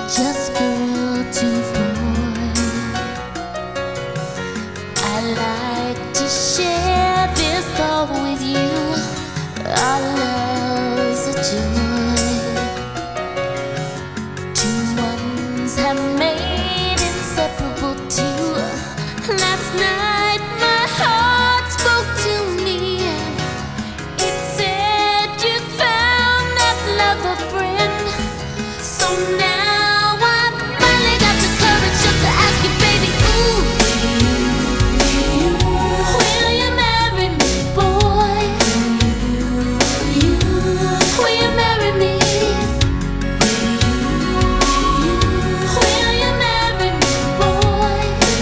just girl to boy. I like to share this thought with you. Our love's a joy. Two ones have made inseparable two. Last night my heart spoke to me. It said you found that lover friend. So now I finally got the courage just to ask you, baby, ooh, will you marry me, boy? Will you marry me? Will you marry me, boy?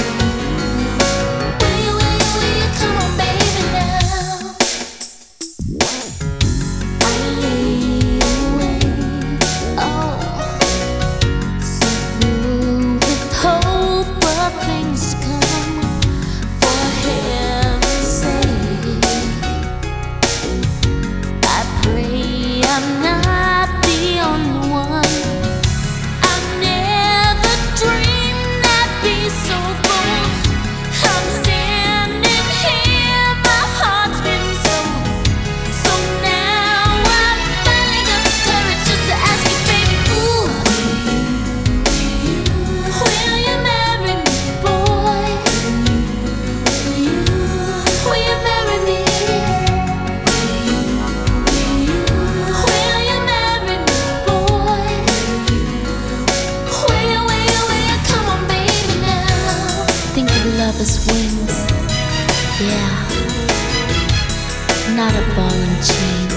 Will you, come on, baby, now. I lay awake, oh, so full with hope of things to come. For heaven's sake, I pray I'm not the only one. I never dreamed I'd be so bold. I'm standing here, my heart's been sold. So now I finally got the courage just to ask you, baby, ooh, will you marry me, boy? Will you marry me? Will you marry me, boy? Will you, come on, baby, now. Think of love as wings, yeah, not a ball and chain.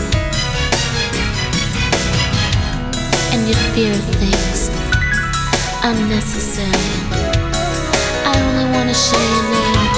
And you fear things unnecessary. I only wanna share your name.